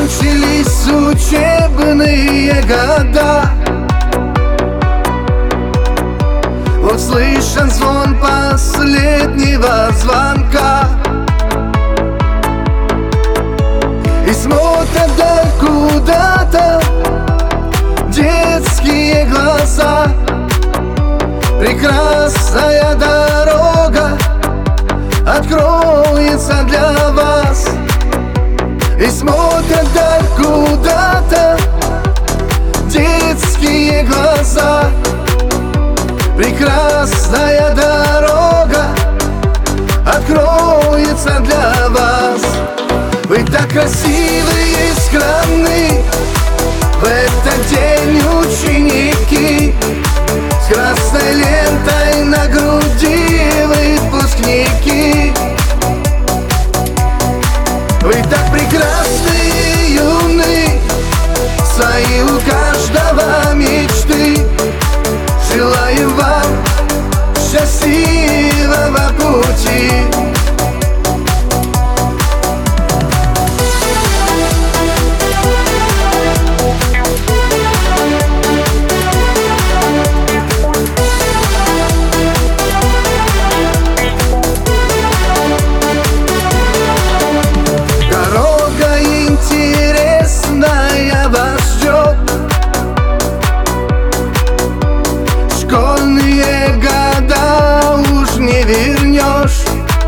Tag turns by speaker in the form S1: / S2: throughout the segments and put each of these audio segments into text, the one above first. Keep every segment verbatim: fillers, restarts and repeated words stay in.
S1: Кончились учебные года, вот слышен звон последнего звонка, и смотрят вдаль куда-то детские глаза. Прекрасная дорога откроется для вас. И смотрят вдаль куда-то детские глаза. Прекрасная дорога откроется для вас. Вы так красивы и скромны, в этот день ученики, с красной лентой на груди выпускники. Вы так прекрасны и юны, свои у каждого мечты. Желаю вам счастливого пути. Школьные года уж не вернешь,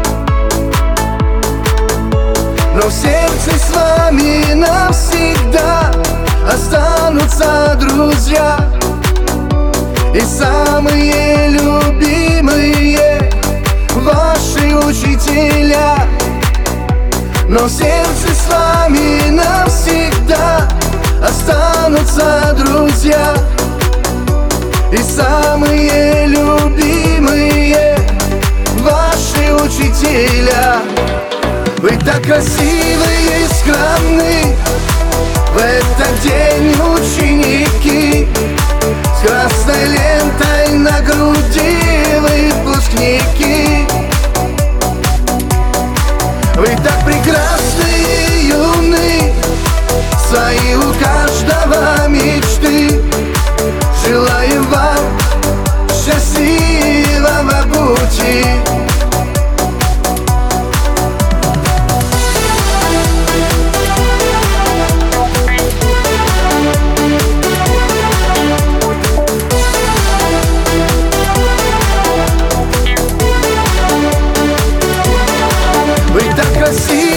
S1: но в сердце с вами навсегда останутся друзья и самые любимые ваши учителя. Но в сердце с вами навсегда останутся друзья и самые любимые ваши учителя. Вы так красивы и скромны, в этот день ученики, с красной лентой на груди выпускники. Вы так прекрасны и юны, свои у каждого мечты. Желаю вам счастливого пути. Вы так красивы